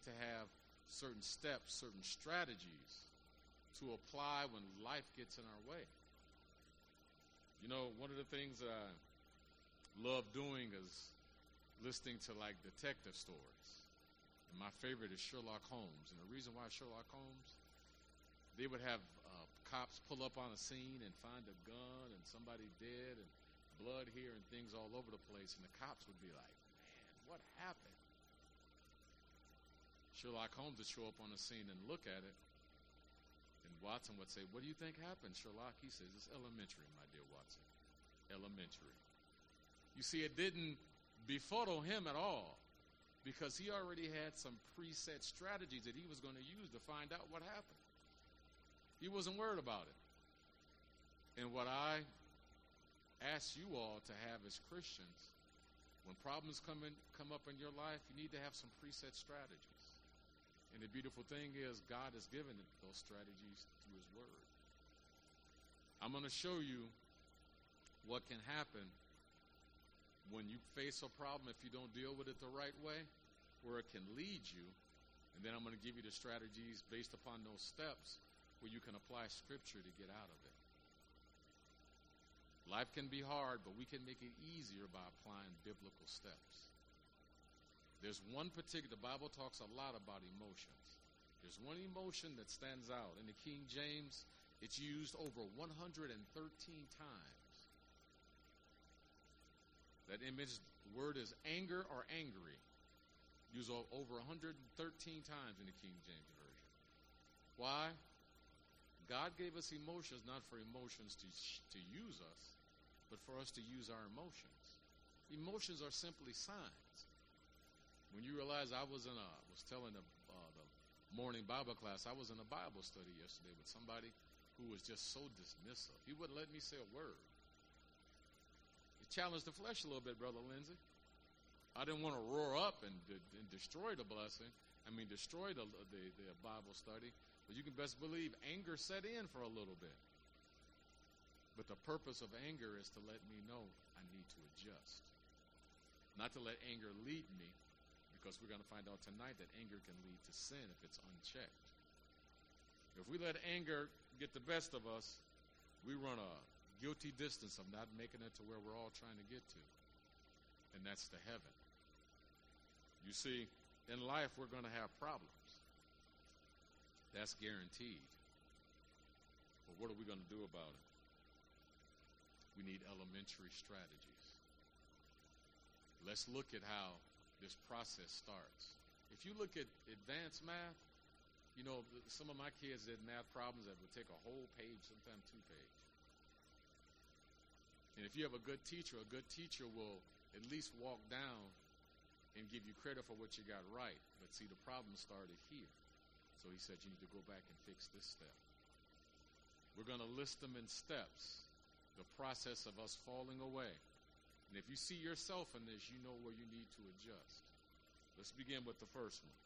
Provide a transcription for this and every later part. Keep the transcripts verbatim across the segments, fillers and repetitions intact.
to have certain steps, certain strategies to apply when life gets in our way. You know, one of the things that I love doing is listening to like detective stories. And my favorite is Sherlock Holmes. And the reason why Sherlock Holmes, they would have uh, cops pull up on a scene and find a gun and somebody dead and blood here and things all over the place. And the cops would be like, man, what happened? Sherlock Holmes would show up on the scene and look at it. And Watson would say, what do you think happened, Sherlock? He says, it's elementary, my dear Watson. Elementary. You see, it didn't befuddle him at all because he already had some preset strategies that he was going to use to find out what happened. He wasn't worried about it. And what I ask you all to have as Christians, when problems come in, come up in your life, you need to have some preset strategies. And the beautiful thing is God has given those strategies through his word. I'm going to show you what can happen when you face a problem if you don't deal with it the right way, where it can lead you. And then I'm going to give you the strategies based upon those steps where you can apply scripture to get out of it. Life can be hard, but we can make it easier by applying biblical steps. There's one particular, the Bible talks a lot about emotions. There's one emotion that stands out. In the King James, it's used over one hundred thirteen times. That image word is anger or angry. Used over one hundred thirteen times in the King James Version. Why? God gave us emotions not for emotions to, to use us, but for us to use our emotions. Emotions are simply signs. When you realize I was in a, was telling the, uh, the morning Bible class, I was in a Bible study yesterday with somebody who was just so dismissive. He wouldn't let me say a word. It challenged the flesh a little bit, Brother Lindsay. I didn't want to roar up and, and destroy the blessing. I mean, destroy the, the, the Bible study. But you can best believe anger set in for a little bit. But the purpose of anger is to let me know I need to adjust. Not to let anger lead me, because we're going to find out tonight that anger can lead to sin if it's unchecked. If we let anger get the best of us, we run a guilty distance of not making it to where we're all trying to get to. And that's to heaven. You see, in life we're going to have problems. That's guaranteed. But what are we going to do about it? We need elementary strategies. Let's look at how this process starts. If you look at advanced math, you know, some of my kids did math problems that would take a whole page, sometimes two pages. And if you have a good teacher, a good teacher will at least walk down and give you credit for what you got right. But see, the problem started here. So he said, you need to go back and fix this step. We're going to list them in steps, the process of us falling away. And if you see yourself in this, you know where you need to adjust. Let's begin with the first one.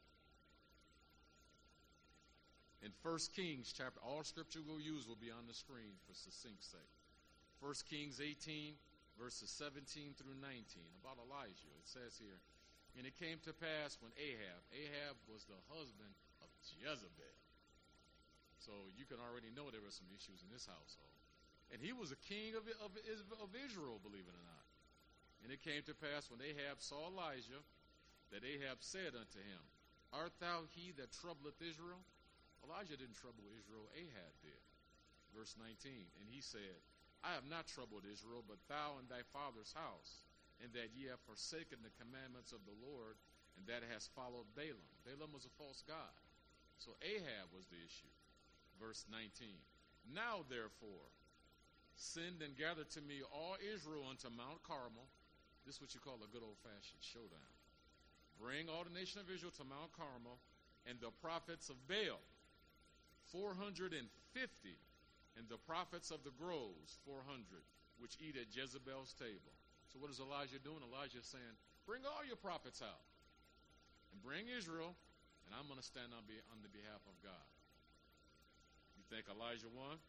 In First Kings chapter, all scripture we'll use will be on the screen for succinct sake. First Kings eighteen, verses seventeen through nineteen, about Elijah. It says here, and it came to pass when Ahab, Ahab was the husband of Jezebel. So you can already know there were some issues in this household. And he was a king of, of, of Israel, believe it or not. And it came to pass when Ahab saw Elijah, that Ahab said unto him, art thou he that troubleth Israel? Elijah didn't trouble Israel, Ahab did. Verse nineteen, and he said, I have not troubled Israel, but thou and thy father's house, and that ye have forsaken the commandments of the Lord, and that hast followed Balaam. Balaam was a false god. So Ahab was the issue. Verse nineteen, now therefore, send and gather to me all Israel unto Mount Carmel. This is what you call a good old-fashioned showdown. Bring all the nation of Israel to Mount Carmel, and the prophets of Baal, four hundred fifty, and the prophets of the groves, four hundred, which eat at Jezebel's table. So what is Elijah doing? Elijah is saying, bring all your prophets out, and bring Israel, and I'm going to stand on, be, on the behalf of God. You think Elijah won?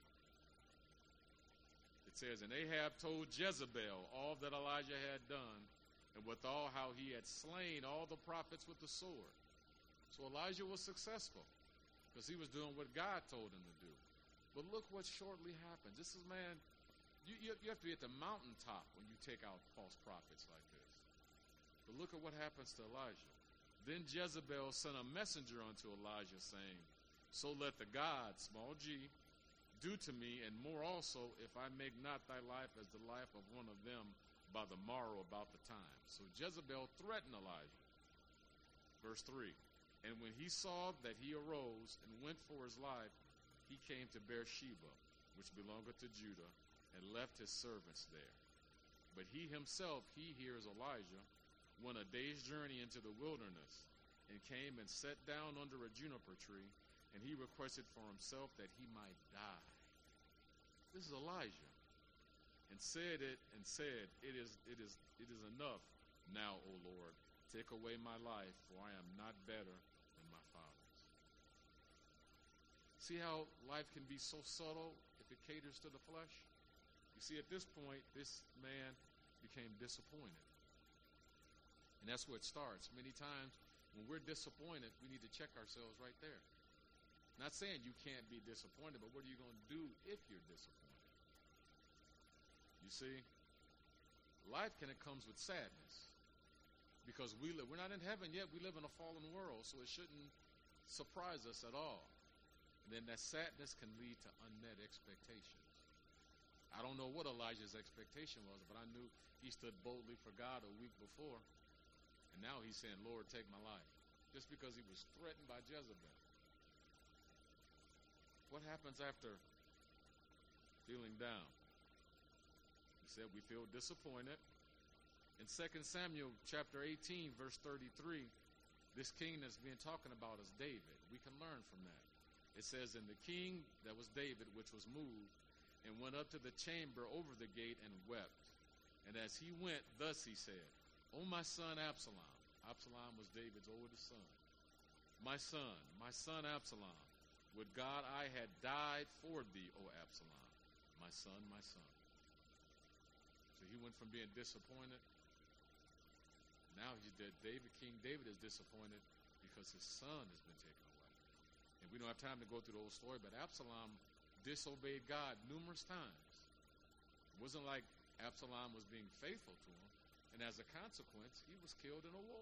It says, and Ahab told Jezebel all that Elijah had done, and withal how he had slain all the prophets with the sword. So So Elijah was successful because he was doing what God told him to do. But look what shortly happens. This is, man, you, you, you have to be at the mountaintop when you take out false prophets like this. But look at what happens to Elijah. Then Jezebel sent a messenger unto Elijah, saying, so let the gods, small g, do to me, and more also, if I make not thy life as the life of one of them by the morrow about the time. So Jezebel threatened Elijah. Verse three, and when he saw that he arose and went for his life, he came to Beersheba, which belongeth to Judah, and left his servants there. But he himself, he hears Elijah, went a day's journey into the wilderness, and came and sat down under a juniper tree, and he requested for himself that he might die. This is Elijah. And said it, and said, It is, it is, it is enough now, O Lord. Take away my life, for I am not better than my fathers. See how life can be so subtle if it caters to the flesh? You see, at this point, this man became disappointed. And that's where it starts. Many times, when we're disappointed, we need to check ourselves right there. Not saying you can't be disappointed, but what are you going to do if you're disappointed? You see, life kind of comes with sadness. Because we live, we're not in heaven yet, we live in a fallen world, so it shouldn't surprise us at all. And then that sadness can lead to unmet expectations. I don't know what Elijah's expectation was, but I knew he stood boldly for God a week before. And now he's saying, Lord, take my life. Just because he was threatened by Jezebel. What happens after feeling down? He said we feel disappointed. In Second Samuel chapter eighteen, verse thirty-three, this king that's being talking about is David. We can learn from that. It says, and the king, that was David, which was moved, and went up to the chamber over the gate and wept. And as he went, thus he said, O my son Absalom. Absalom was David's oldest son. My son, my son Absalom, would God I had died for thee, O Absalom. My son, my son. So he went from being disappointed. Now he's dead. David, King David is disappointed because his son has been taken away. And we don't have time to go through the whole story, but Absalom disobeyed God numerous times. It wasn't like Absalom was being faithful to him. And as a consequence, he was killed in a war.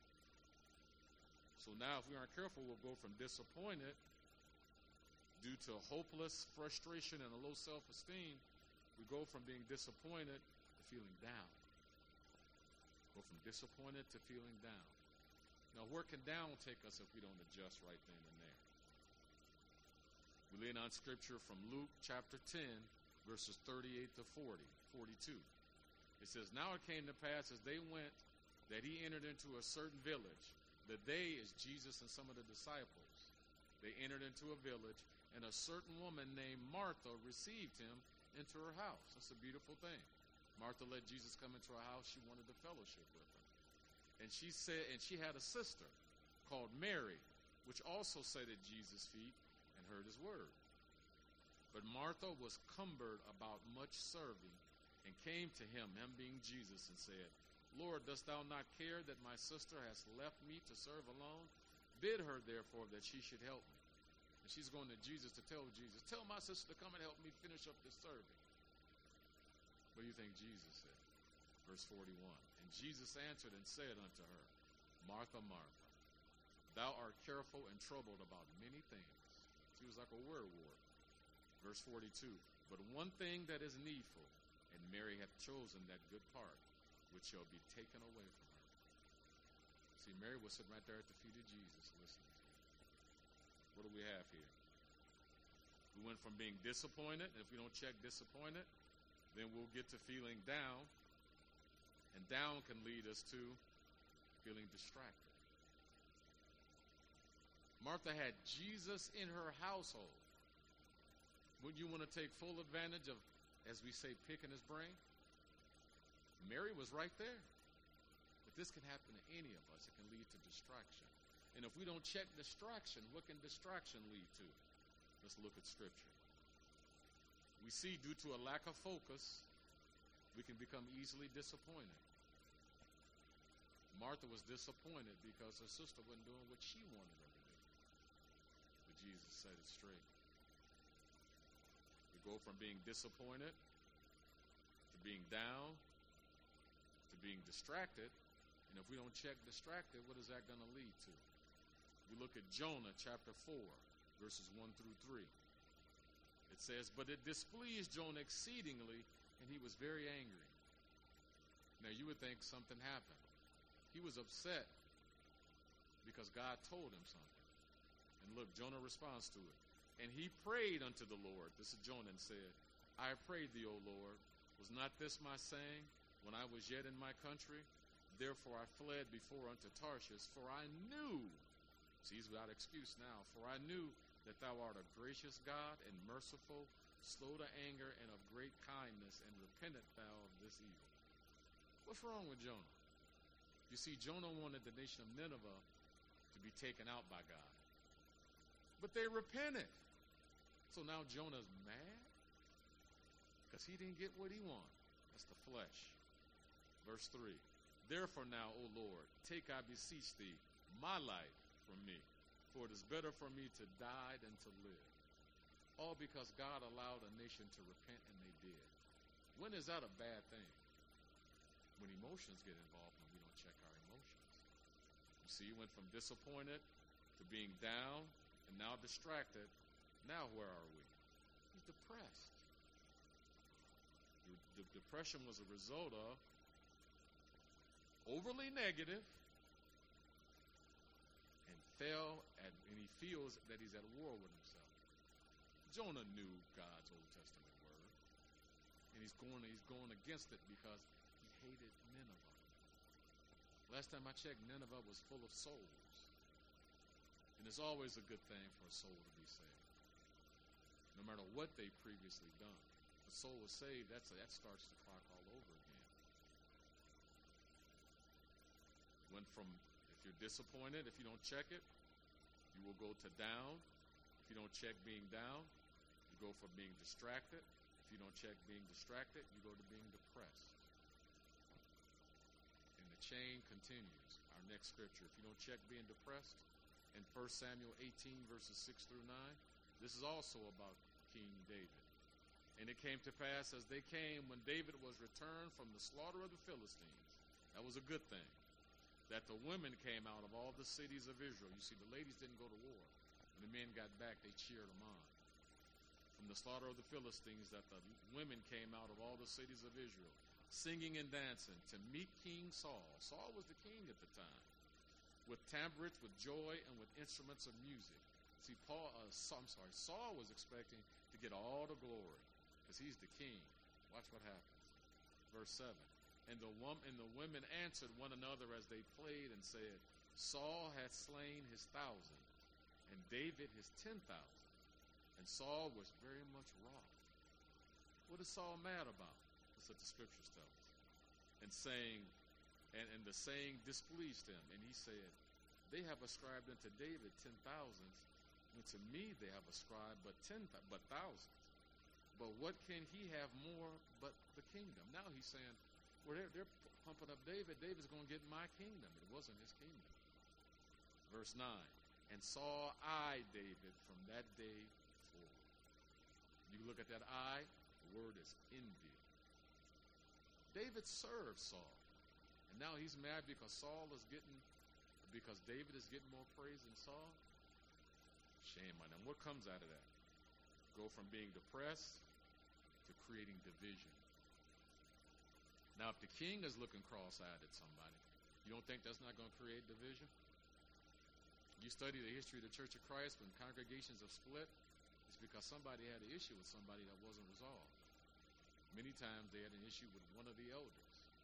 So now if we aren't careful, we'll go from disappointed due to hopeless frustration and a low self-esteem. We go from being disappointed to feeling down. Go from disappointed to feeling down. Now, where can down take us if we don't adjust right then and there? We lean on scripture from Luke chapter ten, verses thirty-eight to forty, forty-two. It says, now it came to pass as they went that he entered into a certain village. The they is Jesus and some of the disciples. They entered into a village, and a certain woman named Martha received him into her house. That's a beautiful thing. Martha let Jesus come into her house. She wanted to fellowship with him. And she said, and she had a sister called Mary, which also sat at Jesus' feet and heard his word. But Martha was cumbered about much serving, and came to him, him being Jesus, and said, Lord, dost thou not care that my sister has left me to serve alone? Bid her, therefore, that she should help me. And she's going to Jesus to tell Jesus, tell my sister to come and help me finish up this serving. What do you think Jesus said? Verse forty-one, and Jesus answered and said unto her, Martha, Martha, thou art careful and troubled about many things. She was like a werewolf. Verse forty-two, but one thing that is needful, and Mary hath chosen that good part, which shall be taken away from her. See, Mary was sitting right there at the feet of Jesus listening to him. What do we have here? We went from being disappointed, and if we don't check disappointed, then we'll get to feeling down, and down can lead us to feeling distracted. Martha had Jesus in her household. Wouldn't you want to take full advantage of, as we say, picking his brain? Mary was right there. But this can happen to any of us. It can lead to distraction. And if we don't check distraction, what can distraction lead to? Let's look at Scripture. We see due to a lack of focus, we can become easily disappointed. Martha was disappointed because her sister wasn't doing what she wanted her Jesus set it straight. We go from being disappointed to being down to being distracted. And if we don't check distracted, what is that going to lead to? We look at Jonah chapter four, verses one through three. It says, "But it displeased Jonah exceedingly, and he was very angry." Now you would think something happened. He was upset because God told him something. And look, Jonah responds to it. "And he prayed unto the Lord," this is Jonah, "and said, I prayed thee, O Lord, was not this my saying when I was yet in my country? Therefore I fled before unto Tarshish, for I knew," see, he's without excuse now, "for I knew that thou art a gracious God and merciful, slow to anger, and of great kindness, and repentant thou of this evil." What's wrong with Jonah? You see, Jonah wanted the nation of Nineveh to be taken out by God. But they repented. So now Jonah's mad because he didn't get what he wanted. That's the flesh. Verse three. "Therefore now, O Lord, take, I beseech thee, my life from me, for it is better for me to die than to live." All because God allowed a nation to repent, and they did. When is that a bad thing? When emotions get involved, when we don't check our emotions. You see, he went from disappointed to being down and now distracted. Now where are we? He's depressed. The, the depression was a result of overly negative and fell at, and he feels that he's at war with himself. Jonah knew God's Old Testament word, and he's going he's going against it because he hated Nineveh. Last time I checked, Nineveh was full of souls. And it's always a good thing for a soul to be saved, no matter what they previously done. If a soul is saved, that's that starts the clock all over again. Went from, if you're disappointed, if you don't check it, you will go to down. If you don't check being down, you go from being distracted. If you don't check being distracted, you go to being depressed. And the chain continues. Our next scripture, if you don't check being depressed, in First Samuel eighteen, verses six through nine, this is also about King David. "And it came to pass as they came when David was returned from the slaughter of the Philistines," that was a good thing, "that the women came out of all the cities of Israel." You see, the ladies didn't go to war. When the men got back, they cheered them on. "From the slaughter of the Philistines, that the women came out of all the cities of Israel, singing and dancing to meet King Saul." Saul was the king at the time. "With tabrets, with joy, and with instruments of music." See, Paul, uh, I'm sorry, Saul was expecting to get all the glory because he's the king. Watch what happens. Verse seven. And the, wom- and the women answered one another as they played and said, "Saul hath slain his thousand, and David his ten thousand." And Saul was very much wroth. What is Saul mad about? That's what the scriptures tell us. And saying, And, and the saying displeased him. And he said, "They have ascribed unto David ten thousands, and to me they have ascribed but ten but thousands. But what can he have more but the kingdom?" Now he's saying, well, they're, they're pumping up David. David's going to get my kingdom. It wasn't his kingdom. Verse nine. "And saw I David from that day forward." You look at that I, the word is envy. David served Saul. And now he's mad because Saul is getting, because David is getting more praise than Saul. Shame on him. What comes out of that? Go from being depressed to creating division. Now, if the king is looking cross-eyed at somebody, you don't think that's not going to create division? You study the history of the Church of Christ, when congregations have split, it's because somebody had an issue with somebody that wasn't resolved. Many times they had an issue with one of the elders.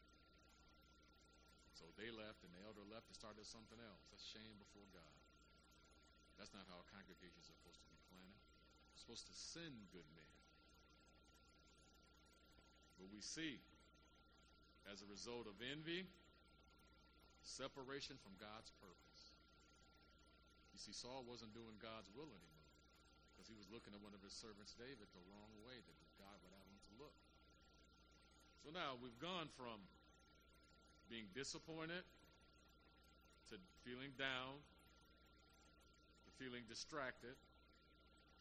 So they left, and the elder left and started something else. That's shame before God. That's not how congregations are supposed to be planted. We're supposed to send good men. But we see, as a result of envy, separation from God's purpose. You see, Saul wasn't doing God's will anymore because he was looking at one of his servants, David, the wrong way that God would have him to look. So now we've gone from being disappointed to feeling down to feeling distracted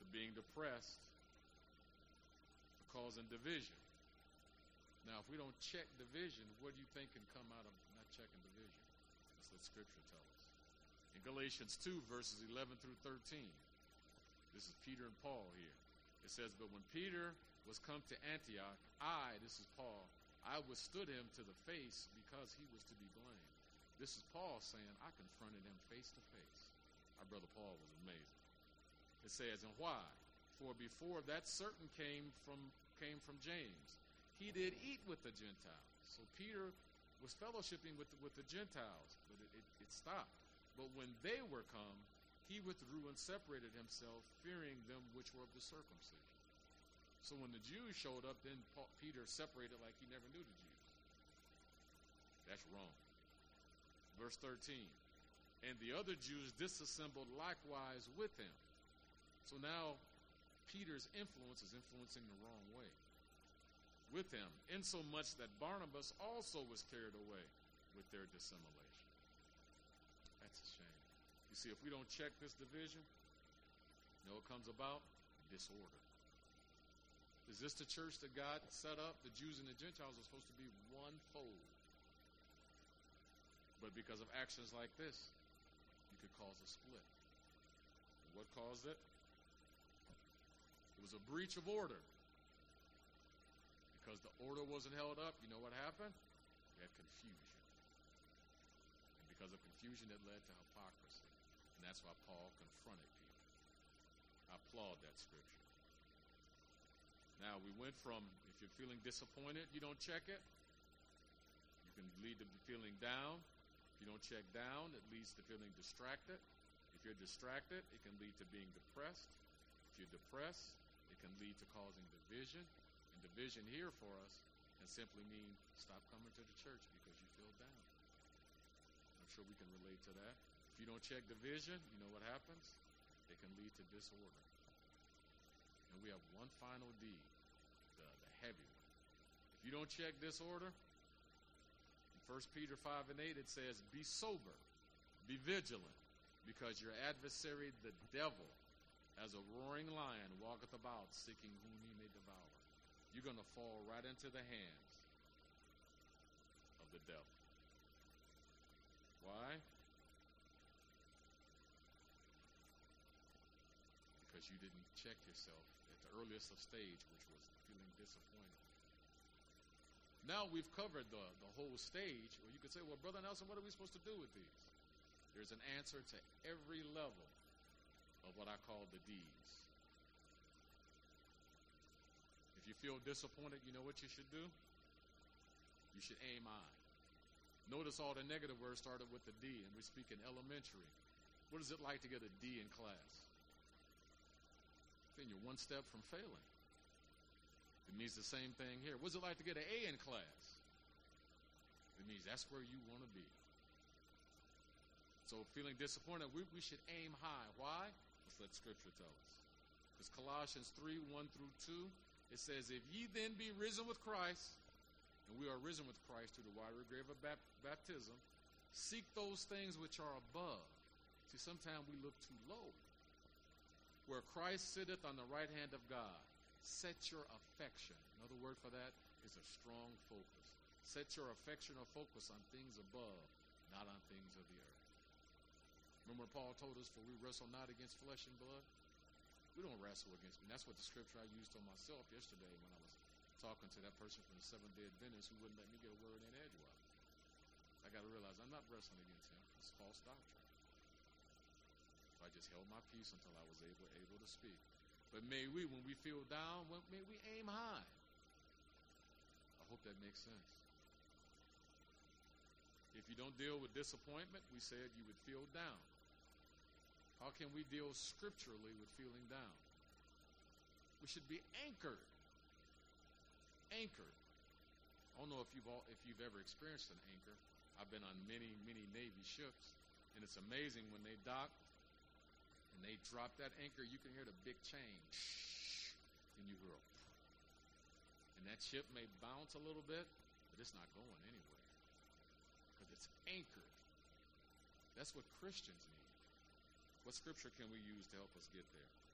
to being depressed, to causing division. Now, if we don't check division, what do you think can come out of not checking division? That's what Scripture tells us. In Galatians two, verses eleven through thirteen, this is Peter and Paul here. It says, "But when Peter was come to Antioch, I," this is Paul, "I withstood him to the face because he was to be blamed." This is Paul saying, I confronted him face to face. Our brother Paul was amazing. It says, "And why? For before that certain came from came from James, he did eat with the Gentiles." So Peter was fellowshipping with the, with the Gentiles, but it, it, it stopped. "But when they were come, he withdrew and separated himself, fearing them which were of the circumcision." So when the Jews showed up, then Paul, Peter separated like he never knew the Jews. That's wrong. Verse thirteen, "And the other Jews disassembled likewise with him." So now Peter's influence is influencing the wrong way. "With him, insomuch that Barnabas also was carried away with their dissimulation." That's a shame. You see, if we don't check this division, you know what comes about? Disorder. Is this the church that God set up? The Jews and the Gentiles are supposed to be one fold. But because of actions like this, you could cause a split. What caused it? It was a breach of order. Because the order wasn't held up, you know what happened? You had confusion. And because of confusion, it led to hypocrisy. And that's why Paul confronted Peter. I applaud that scripture. Now, we went from, if you're feeling disappointed, you don't check it. You can lead to feeling down. If you don't check down, it leads to feeling distracted. If you're distracted, it can lead to being depressed. If you're depressed, it can lead to causing division. And division here for us can simply mean stop coming to the church because you feel down. I'm sure we can relate to that. If you don't check division, you know what happens? It can lead to disorder. And we have one final D, the, the heavy one. If you don't check disorder, in First Peter five and eight, it says, "Be sober, be vigilant, because your adversary, the devil, as a roaring lion, walketh about, seeking whom he may devour." You're going to fall right into the hands of the devil. Why? Because you didn't check yourself at the earliest of stage, which was feeling disappointed. Now we've covered the, the whole stage, or you could say, well, Brother Nelson, what are we supposed to do with these? There's an answer to every level of what I call the D's. If you feel disappointed, you know what you should do? You should aim high. Notice all the negative words started with the D, and we speak in elementary. What is it like to get a D in class? Then you're one step from failing. It means the same thing here. What's it like to get an A in class? It means that's where you want to be. So feeling disappointed, we, we should aim high. Why? Let's let Scripture tell us. Because Colossians three, one through two, it says, "If ye then be risen with Christ," and we are risen with Christ through the watery grave of bap- baptism, "seek those things which are above." See, sometimes we look too low. "Where Christ sitteth on the right hand of God. Set your affection." Another word for that is a strong focus. Set your affection or focus on things above, not on things of the earth. Remember when Paul told us, "For we wrestle not against flesh and blood"? We don't wrestle against me. That's what the scripture I used on myself yesterday when I was talking to that person from the Seventh-day Adventists who wouldn't let me get a word in edgewise. I got to realize I'm not wrestling against him. It's false doctrine. So I just held my peace until I was able, able to speak. But may we, when we feel down, may we aim high. I hope that makes sense. If you don't deal with disappointment, we said you would feel down. How can we deal scripturally with feeling down? We should be anchored. Anchored. I don't know if you've all, if you've ever experienced an anchor. I've been on many, many Navy ships, and it's amazing when they dock and they drop that anchor, you can hear the big chain, and you hear, and that ship may bounce a little bit, but it's not going anywhere because it's anchored. That's what Christians need. What scripture can we use to help us get there?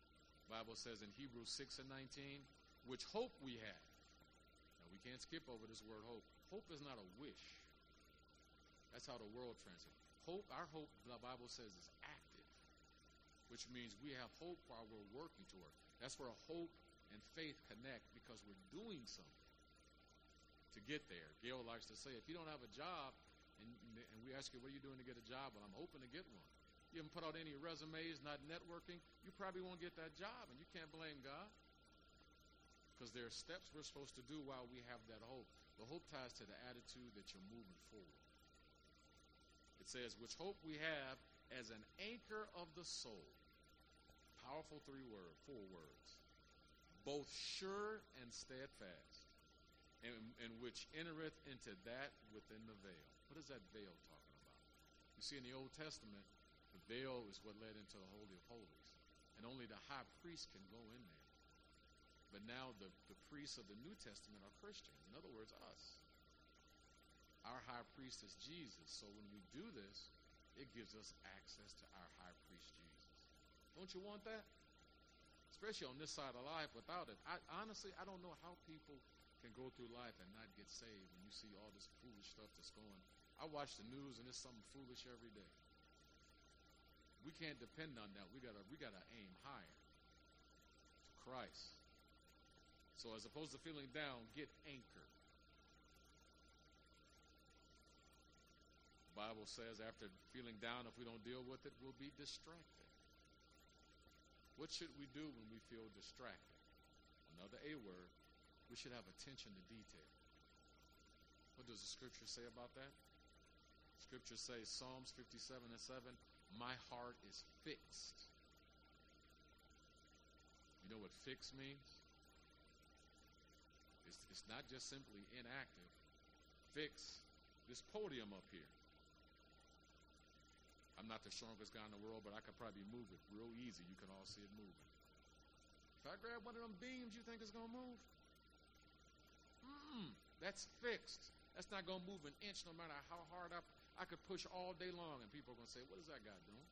The Bible says in Hebrews six and nineteen, which hope we have. Now, we can't skip over this word hope. Hope is not a wish. That's how the world translates. Hope, our hope, the Bible says, is active, which means we have hope while we're working toward. That's where hope and faith connect, because we're doing something to get there. Gail likes to say, if you don't have a job, and, and we ask you, what are you doing to get a job? Well, I'm hoping to get one. You haven't put out any resumes, not networking, you probably won't get that job, and you can't blame God, because there are steps we're supposed to do while we have that hope. The hope ties to the attitude that you're moving forward. It says, which hope we have as an anchor of the soul. Powerful three words, four words. Both sure and steadfast, and, and which entereth into that within the veil. What is that veil talking about? You see, in the Old Testament, the veil is what led into the Holy of Holies, and only the high priest can go in there. But now the, the priests of the New Testament are Christians. In other words, us. Our high priest is Jesus. So when we do this, it gives us access to our high priest, Jesus. Don't you want that? Especially on this side of life without it. I, honestly, I don't know how people can go through life and not get saved when you see all this foolish stuff that's going. I watch the news and it's something foolish every day. We can't depend on that. We gotta we gotta aim higher to Christ. So as opposed to feeling down, get anchored. The Bible says after feeling down, if we don't deal with it, we'll be distracted. What should we do when we feel distracted? Another A word, we should have attention to detail. What does the scripture say about that? Scripture says, Psalms fifty-seven and seven, my heart is fixed. You know what fixed means? It's, it's not just simply inactive. Fix this podium up here. I'm not the strongest guy in the world, but I could probably move it real easy. You can all see it moving. If I grab one of them beams, you think it's going to move? Mm-mm, that's fixed. That's not going to move an inch no matter how hard I, I could push all day long, and people are going to say, what is that guy doing?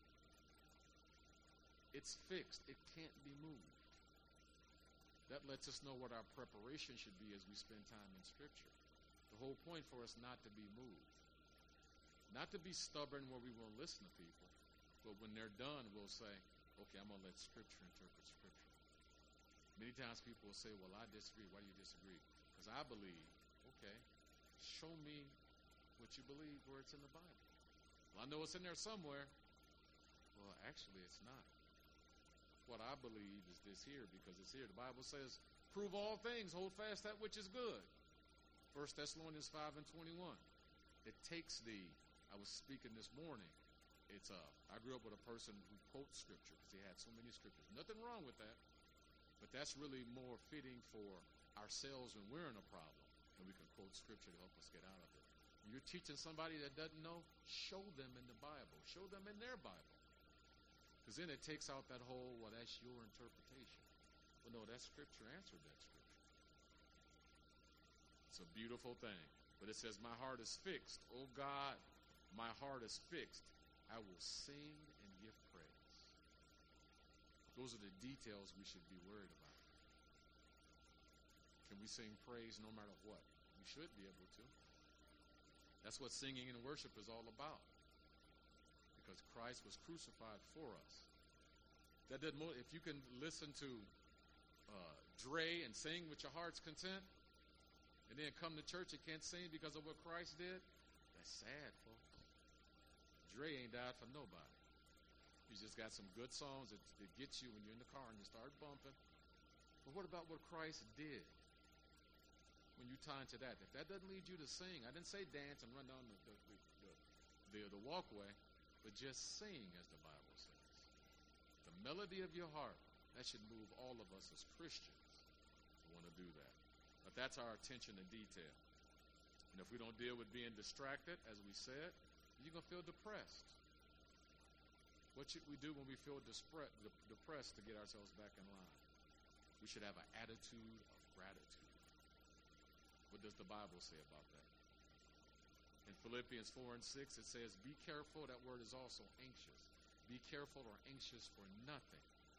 It's fixed. It can't be moved. That lets us know what our preparation should be as we spend time in Scripture. The whole point for us not to be moved. Not to be stubborn where we won't listen to people, but when they're done, we'll say, okay, I'm going to let Scripture interpret Scripture. Many times people will say, well, I disagree. Why do you disagree? Because I believe. Okay, show me what you believe where it's in the Bible. Well, I know it's in there somewhere. Well, actually, it's not. What I believe is this here, because it's here. The Bible says, prove all things, hold fast that which is good. First Thessalonians five and twenty-one. It takes the, I was speaking this morning, it's uh, I grew up with a person who quotes Scripture because he had so many Scriptures. Nothing wrong with that, but that's really more fitting for ourselves when we're in a problem, and we can quote Scripture to help us get out of it. When you're teaching somebody that doesn't know, show them in the Bible. Show them in their Bible. Because then it takes out that whole, well, that's your interpretation. Well, no, that Scripture answered that Scripture. It's a beautiful thing. But it says, my heart is fixed. Oh, God, my heart is fixed. I will sing and give praise. Those are the details we should be worried about. Can we sing praise no matter what? We should be able to. That's what singing and worship is all about. Because Christ was crucified for us. That doesn't. If you can listen to uh, Dre and sing with your heart's content, and then come to church and can't sing because of what Christ did, that's sad, folks. Dre ain't died for nobody. He's just got some good songs that, that get you when you're in the car and you start bumping. But what about what Christ did? When you tie into that, if that doesn't lead you to sing, I didn't say dance and run down the the, the, the, the, the walkway, but just sing, as the Bible says. The melody of your heart, that should move all of us as Christians to want to do that. But that's our attention to detail. And if we don't deal with being distracted, as we said, you're going to feel depressed. What should we do when we feel dispre- depressed to get ourselves back in line? We should have an attitude of gratitude. What does the Bible say about that? In Philippians four and six, it says, be careful. That word is also anxious. Be careful or anxious for nothing.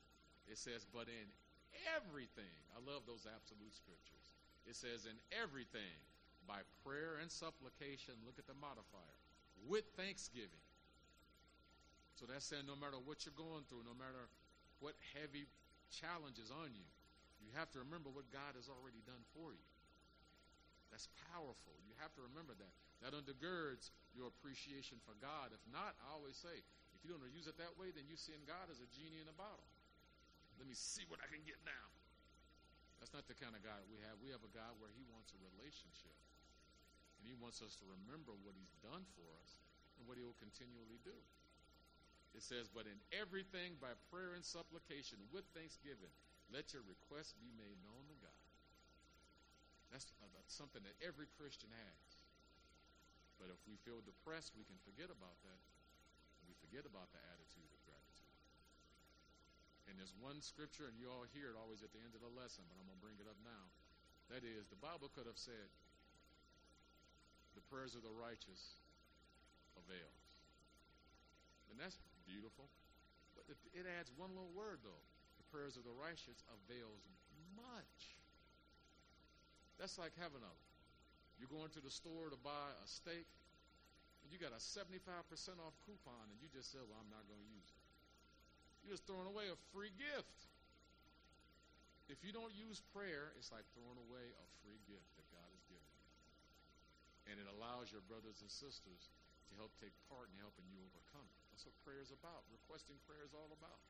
It says, but in everything. I love those absolute scriptures. It says, in everything, by prayer and supplication, look at the modifier, with thanksgiving. So that's saying no matter what you're going through, no matter what heavy challenge is on you, you have to remember what God has already done for you. That's powerful. You have to remember that. That undergirds your appreciation for God. If not, I always say, if you don't use it that way, then you're seeing God as a genie in a bottle. Let me see what I can get now. That's not the kind of God we have. We have a God where he wants a relationship. And he wants us to remember what he's done for us and what he will continually do. It says, but in everything by prayer and supplication with thanksgiving, let your requests be made known to God. That's, uh, that's something that every Christian has. But if we feel depressed, we can forget about that. We forget about the attitude of gratitude. And there's one scripture, and you all hear it always at the end of the lesson, but I'm going to bring it up now. That is, the Bible could have said, the prayers of the righteous avails. And that's beautiful. But it, it adds one little word, though. The prayers of the righteous avails much. That's like having a, you're going to the store to buy a steak, and you got a seventy-five percent off coupon, and you just said, well, I'm not going to use it. You're just throwing away a free gift. If you don't use prayer, it's like throwing away a free gift that God has given you. And it allows your brothers and sisters to help take part in helping you overcome it. That's what prayer is about. Requesting prayer is all about.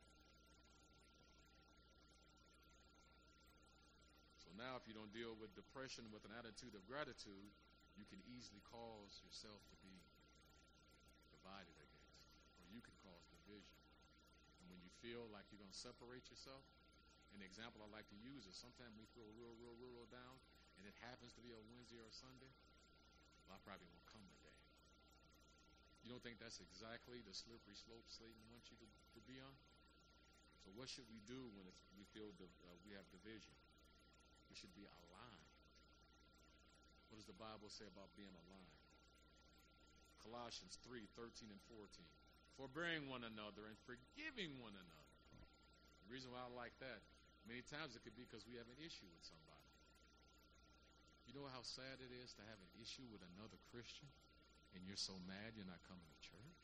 So now if you don't deal with depression with an attitude of gratitude, you can easily cause yourself to be divided against, or you can cause division. And when you feel like you're going to separate yourself, an example I like to use is sometimes we feel real, real, real, real down, and it happens to be a Wednesday or a Sunday. Well, I probably won't come today. You don't think that's exactly the slippery slope Satan wants you to, to be on? So what should we do when it's, we feel the, uh, we have division? We should be aligned. What does the Bible say about being aligned? Colossians three, thirteen and fourteen. Forbearing one another and forgiving one another. The reason why I like that, many times it could be because we have an issue with somebody. You know how sad it is to have an issue with another Christian, and you're so mad you're not coming to church?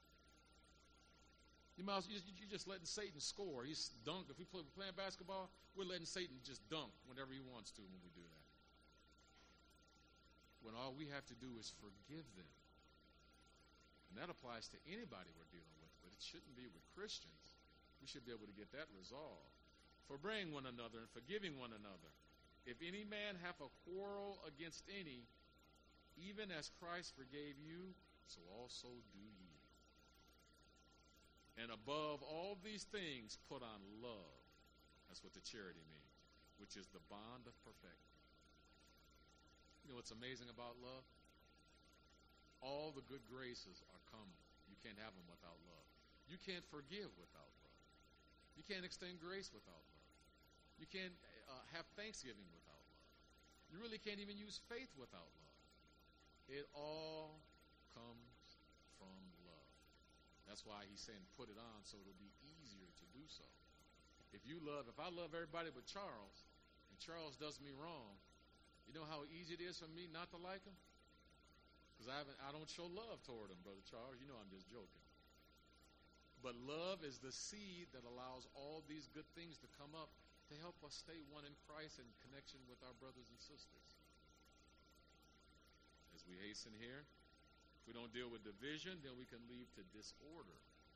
You might, you're just letting Satan score. He's dunk. If we play, we're playing basketball, we're letting Satan just dunk whenever he wants to when we do that. When all we have to do is forgive them. And that applies to anybody we're dealing with, but it shouldn't be with Christians. We should be able to get that resolved. Forbearing one another and forgiving one another. If any man hath a quarrel against any, even as Christ forgave you, so also do ye. And above all these things, put on love. That's what the charity means, which is the bond of perfection. You know what's amazing about love? All the good graces are common. You can't have them without love. You can't forgive without love. You can't extend grace without love. You can't uh, have thanksgiving without love. You really can't even use faith without love. It all comes from love. That's why he's saying put it on so it'll be easier to do so. If you love, if I love everybody but Charles, and Charles does me wrong, you know how easy it is for me not to like him? Because I haven't, I don't show love toward him, Brother Charles. You know I'm just joking. But love is the seed that allows all these good things to come up to help us stay one in Christ and connection with our brothers and sisters. As we hasten here, if we don't deal with division, then we can lead to disorder.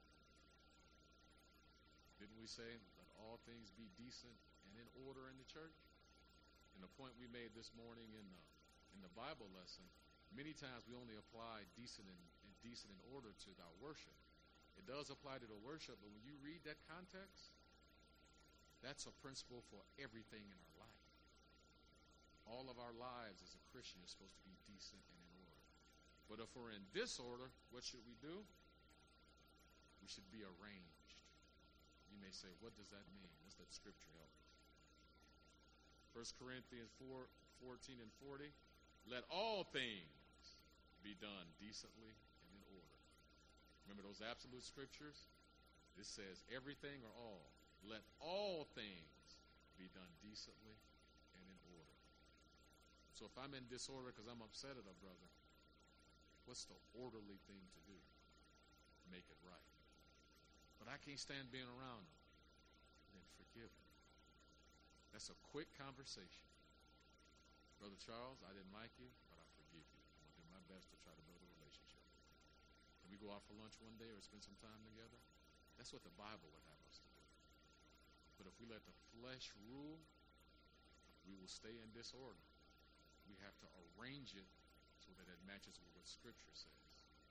Didn't we say, let all things be decent and in order in the church? And the point we made this morning in the, in the Bible lesson, many times we only apply decent and, and decent in order to our worship. It does apply to the worship, but when you read that context, that's a principle for everything in our life. All of our lives as a Christian is supposed to be decent and in order. But if we're in disorder, what should we do? We should be arranged. You may say, what does that mean? Let's let Scripture help us. First Corinthians four, fourteen and forty. Let all things be done decently and in order. Remember those absolute scriptures? This says everything or all. let all things be done decently and in order. So if I'm in disorder because I'm upset at a brother, what's the orderly thing to do? Make it right. But I can't stand being around him. Then forgive him. That's a quick conversation. Brother Charles, I didn't like you, but I forgive you. I'm going to do my best to try to build a relationship with you. Can we go out for lunch one day or spend some time together? That's what the Bible would have us to do. But if we let the flesh rule, we will stay in disorder. We have to arrange it so that it matches with what Scripture says.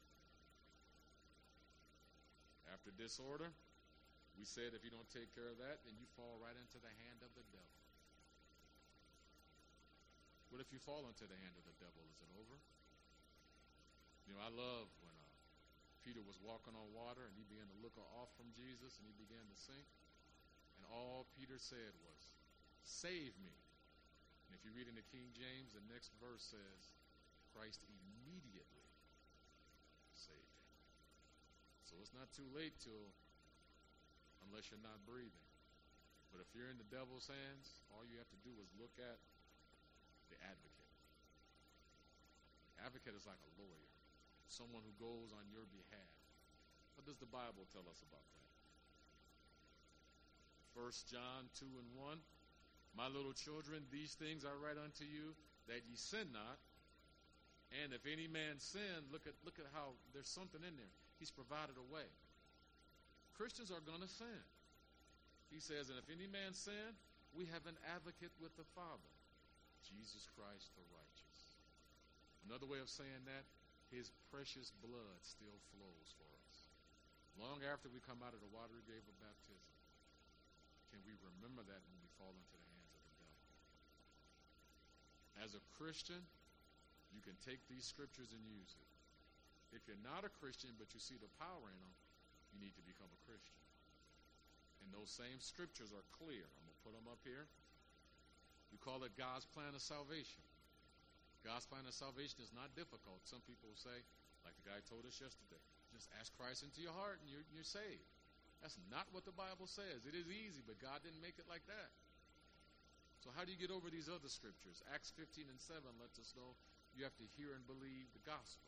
After disorder, we said if you don't take care of that, then you fall right into the hand of the devil. What if you fall into the hand of the devil? Is it over? You know, I love when uh, Peter was walking on water and he began to look off from Jesus and he began to sink. And all Peter said was, "Save me." And if you read in the King James, the next verse says, Christ immediately saved him. So it's not too late till, unless you're not breathing. But if you're in the devil's hands, all you have to do is look at the advocate. The advocate is like a lawyer, someone who goes on your behalf. What does the Bible tell us about that? First John two and one, my little children, these things I write unto you, that ye sin not. And if any man sin, look at look at how there's something in there. He's provided a way. Christians are going to sin. He says, and if any man sin, we have an advocate with the Father, Jesus Christ the righteous. Another way of saying that, his precious blood still flows for us. Long after we come out of the watery grave of baptism, can we remember that when we fall into the hands of the devil? As a Christian, you can take these scriptures and use it. If you're not a Christian, but you see the power in them, you need to become a Christian. And those same scriptures are clear. I'm going to put them up here. We call it God's plan of salvation. God's plan of salvation is not difficult. Some people will say, like the guy told us yesterday, just ask Christ into your heart and you're, you're saved. That's not what the Bible says. It is easy, but God didn't make it like that. So how do you get over these other scriptures? Acts fifteen and seven lets us know you have to hear and believe the gospel.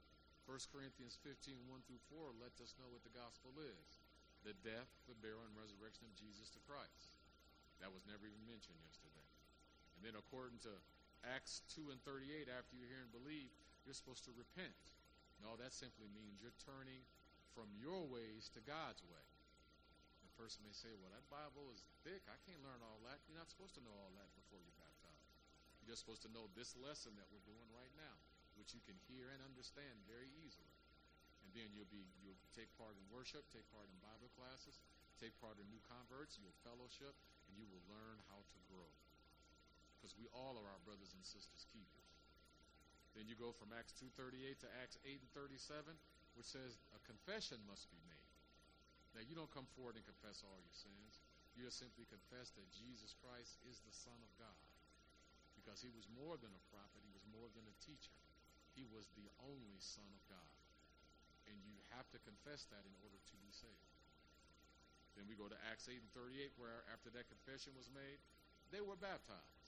First Corinthians fifteen, one through four lets us know what the gospel is. The death, the burial, and resurrection of Jesus the Christ. That was never even mentioned yesterday. And then according to Acts two and thirty-eight, after you hear and believe, you're supposed to repent. No, that simply means you're turning from your ways to God's way. The person may say, well, that Bible is thick. I can't learn all that. You're not supposed to know all that before you're baptized. You're just supposed to know this lesson that we're doing right now, which you can hear and understand very easily. And then you'll be you'll take part in worship, take part in Bible classes, take part in new converts, you'll fellowship, and you will learn how to grow. Because we all are our brothers and sisters' keepers. Then you go from Acts two thirty-eight to Acts eight and thirty-seven, which says a confession must be made. Now, you don't come forward and confess all your sins. You just simply confess that Jesus Christ is the Son of God. Because he was more than a prophet. He was more than a teacher. He was the only Son of God. And you have to confess that in order to be saved. Then we go to Acts eight and thirty-eight, where after that confession was made, they were baptized.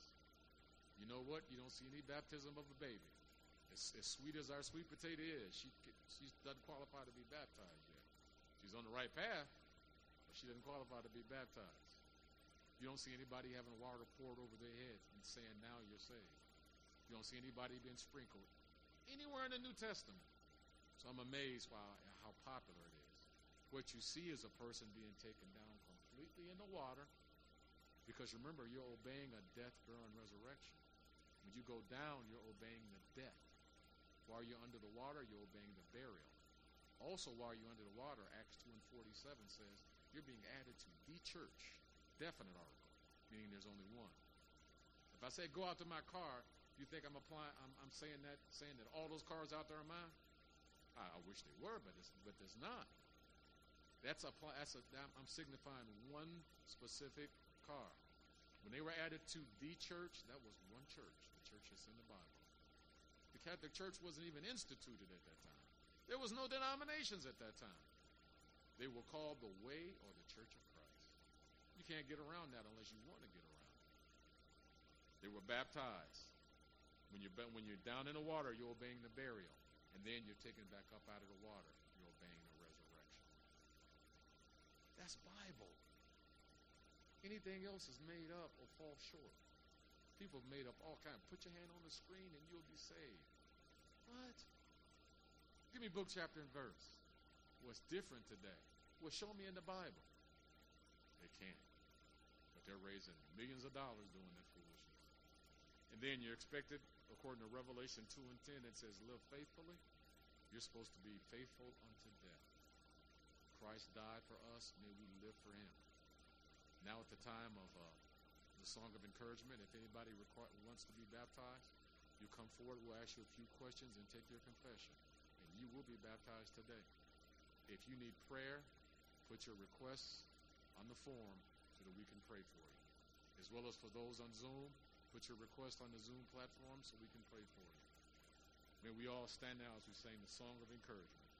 You know what? You don't see any baptism of a baby. As, as sweet as our sweet potato is, she, she doesn't qualify to be baptized yet. She's on the right path, but she doesn't qualify to be baptized. You don't see anybody having water poured over their heads and saying, now you're saved. You don't see anybody being sprinkled anywhere in the New Testament. So I'm amazed by how popular it is. What you see is a person being taken down completely in the water, because remember, you're obeying a death, burial, and resurrection. When you go down, you're obeying the death. While you're under the water, you're obeying the burial. Also, while you're under the water, Acts two and forty-seven says, you're being added to the church. Definite article, meaning there's only one. If I say, go out to my car, you think I'm applying, I'm, I'm saying that, saying that all those cars out there are mine? I, I wish they were, but it's, but there's not. That's, apply, that's a, I'm signifying one specific car. When they were added to the church, that was one church, the church that's in the Bible. The Catholic Church wasn't even instituted at that time. There was no denominations at that time. They were called the Way or the Church of Christ. You can't get around that unless you want to get around it. They were baptized. When you're, when you're down in the water, you're obeying the burial. And then you're taken back up out of the water. You're obeying the resurrection. That's Bible. Anything else is made up or falls short. People have made up all kinds. Put your hand on the screen and you'll be saved. What? Give me book, chapter, and verse. What's different today? Well, show me in the Bible. They can't. But they're raising millions of dollars doing that foolishness. And then you're expected, according to Revelation two and ten, it says, live faithfully. You're supposed to be faithful unto death. Christ died for us. May we live for him. Now at the time of uh, the song of encouragement, if anybody requ- wants to be baptized, you come forward, we'll ask you a few questions and take your confession. And you will be baptized today. If you need prayer, put your requests on the form so that we can pray for you. As well as for those on Zoom, put your request on the Zoom platform so we can pray for you. May we all stand now as we sing the song of encouragement.